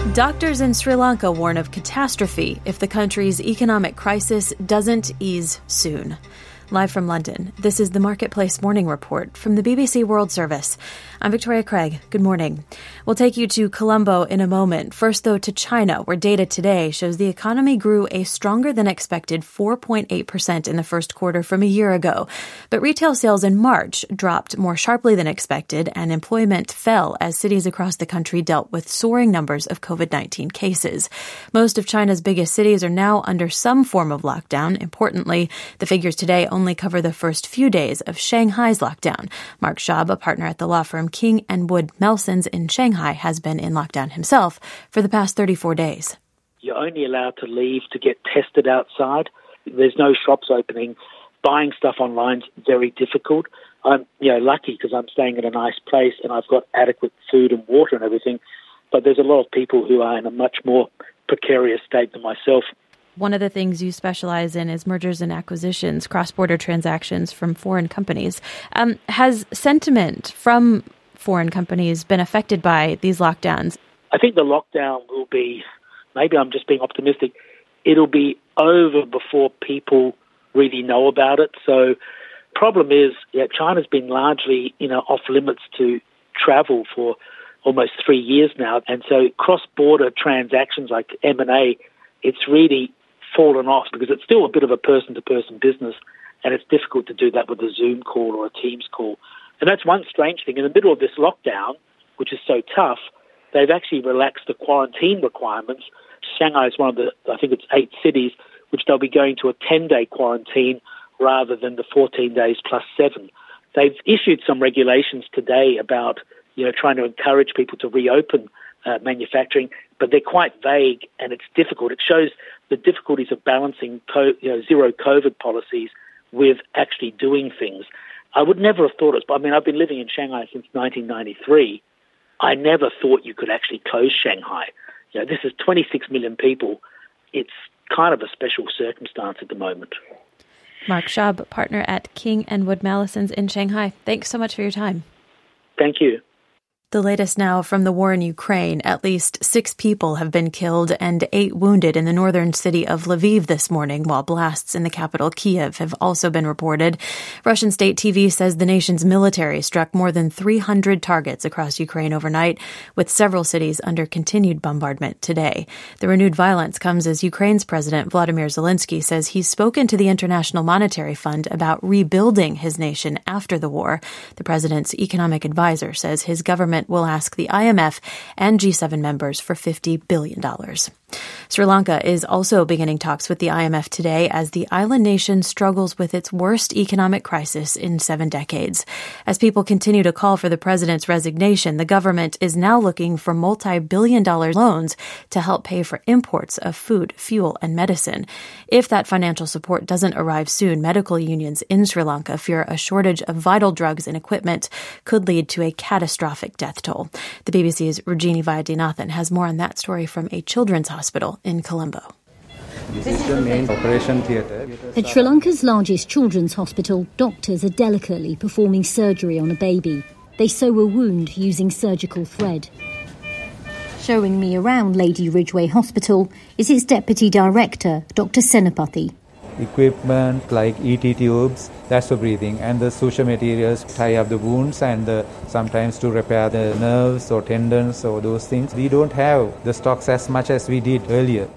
Doctors in Sri Lanka warn of catastrophe if the country's economic crisis doesn't ease soon. Live from London, this is the Marketplace Morning Report from the BBC World Service. I'm Victoria Craig. Good morning. We'll take you to Colombo in a moment. First, though, to China, where data today shows the economy grew a stronger than expected 4.8% in the first quarter from a year ago. But retail sales in March dropped more sharply than expected, and employment fell as cities across the country dealt with soaring numbers of COVID-19 cases. Most of China's biggest cities are now under some form of lockdown. Importantly, the figures today only cover the first few days of Shanghai's lockdown. Mark Schaub, a partner at the law firm King & Wood Mallesons in Shanghai, has been in lockdown himself for the past 34 days. You're only allowed to leave to get tested outside. There's no shops opening. Buying stuff online is very difficult. I'm lucky because I'm staying at a nice place and I've got adequate food and water and everything. But there's a lot of people who are in a much more precarious state than myself. One of the things you specialize in is mergers and acquisitions, cross-border transactions from foreign companies. Has sentiment from foreign companies been affected by these lockdowns? I think the lockdown will be, maybe I'm just being optimistic, it'll be over before people really know about it. So problem is, China's been largely, off limits to travel for almost 3 years now. And so cross-border transactions like M&A, it's really fallen off because it's still a bit of a person-to-person business, and it's difficult to do that with a Zoom call or a Teams call. And that's one strange thing. In the middle of this lockdown, which is so tough, they've actually relaxed the quarantine requirements. Shanghai is one of the, I think it's 8 cities, which they'll be going to a 10-day quarantine rather than the 14 days plus 7. They've issued some regulations today about, trying to encourage people to reopen manufacturing, but they're quite vague and it's difficult. It shows the difficulties of balancing zero COVID policies with actually doing things. I would never have thought it, but I've been living in Shanghai since 1993. I never thought you could actually close Shanghai. This is 26 million people. It's kind of a special circumstance at the moment. Mark Schaub, partner at King & Wood Mallesons in Shanghai. Thanks so much for your time. Thank you. The latest now from the war in Ukraine. At least 6 people have been killed and 8 wounded in the northern city of Lviv this morning, while blasts in the capital Kyiv have also been reported. Russian state TV says the nation's military struck more than 300 targets across Ukraine overnight, with several cities under continued bombardment today. The renewed violence comes as Ukraine's President Volodymyr Zelensky says he's spoken to the International Monetary Fund about rebuilding his nation after the war. The president's economic advisor says his government will ask the IMF and G7 members for $50 billion. Sri Lanka is also beginning talks with the IMF today as the island nation struggles with its worst economic crisis in 7 decades. As people continue to call for the president's resignation, the government is now looking for multi-billion-dollar loans to help pay for imports of food, fuel, and medicine. If that financial support doesn't arrive soon, medical unions in Sri Lanka fear a shortage of vital drugs and equipment could lead to a catastrophic death toll. The BBC's Rajini Vaidyanathan has more on that story from a children's hospital in Colombo. This is the main operation theatre. At Sri Lanka's largest children's hospital, doctors are delicately performing surgery on a baby. They sew a wound using surgical thread. Showing me around Lady Ridgeway Hospital is its deputy director, Dr. Senapathy. Equipment like ET tubes, that's for breathing, and the suture materials tie up the wounds and sometimes to repair the nerves or tendons or those things. We don't have the stocks as much as we did earlier.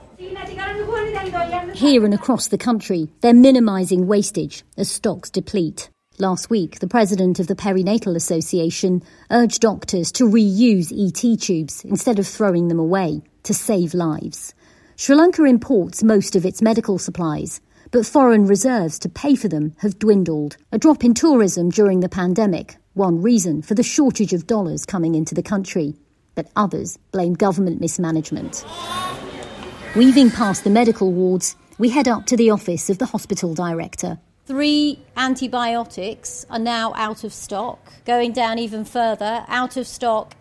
Here and across the country, they're minimising wastage as stocks deplete. Last week, the president of the Perinatal Association urged doctors to reuse ET tubes instead of throwing them away to save lives. Sri Lanka imports most of its medical supplies, but foreign reserves to pay for them have dwindled. A drop in tourism during the pandemic, one reason for the shortage of dollars coming into the country. But others blame government mismanagement. Weaving past the medical wards, we head up to the office of the hospital director. 3 antibiotics are now out of stock, going down even further, out of stock,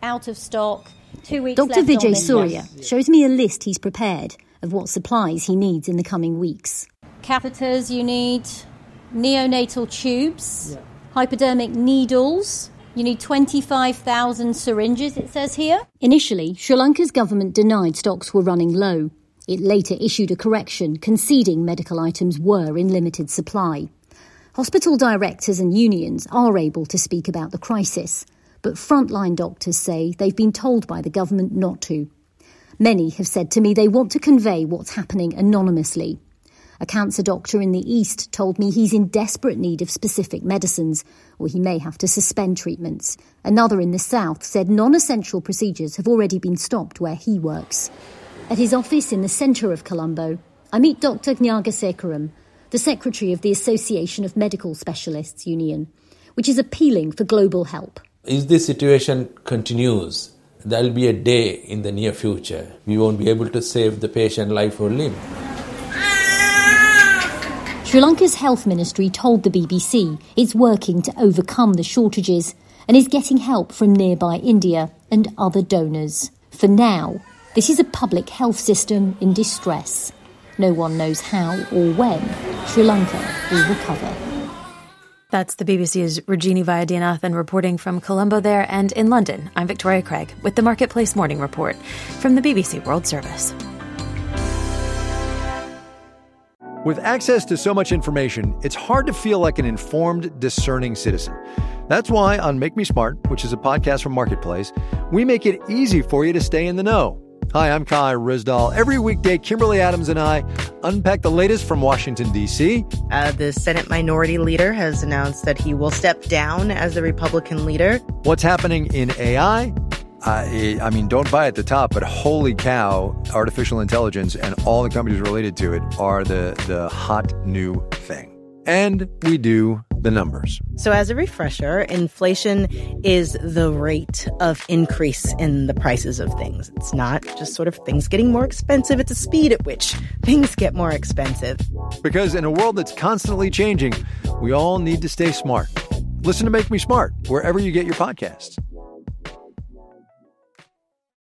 2 weeks Dr. left Vijay on this. Surya shows me a list he's prepared of what supplies he needs in the coming weeks. Catheters you need, neonatal tubes, hypodermic needles, You need 25,000 syringes, it says here. Initially, Sri Lanka's government denied stocks were running low. It later issued a correction, conceding medical items were in limited supply. Hospital directors and unions are able to speak about the crisis, but frontline doctors say they've been told by the government not to. Many have said to me they want to convey what's happening anonymously. A cancer doctor in the East told me he's in desperate need of specific medicines, or he may have to suspend treatments. Another in the South said non-essential procedures have already been stopped where he works. At his office in the centre of Colombo, I meet Dr. Gnagasekharam, the secretary of the Association of Medical Specialists Union, which is appealing for global help. If this situation continues, there will be a day in the near future we won't be able to save the patient life or limb. Sri Lanka's health ministry told the BBC it's working to overcome the shortages and is getting help from nearby India and other donors. For now, this is a public health system in distress. No one knows how or when Sri Lanka will recover. That's the BBC's Rajini Vaidyanathan reporting from Colombo there. And in London, I'm Victoria Craig with the Marketplace Morning Report from the BBC World Service. With access to so much information, it's hard to feel like an informed, discerning citizen. That's why on Make Me Smart, which is a podcast from Marketplace, we make it easy for you to stay in the know. Hi, I'm Kai Rizdal. Every weekday, Kimberly Adams and I unpack the latest from Washington, D.C. The Senate Minority Leader has announced that he will step down as the Republican leader. What's happening in AI? I mean, don't buy at the top, but holy cow, artificial intelligence and all the companies related to it are the hot new thing. And we do the numbers. So as a refresher, inflation is the rate of increase in the prices of things. It's not just sort of things getting more expensive. It's a speed at which things get more expensive. Because in a world that's constantly changing, we all need to stay smart. Listen to Make Me Smart wherever you get your podcasts.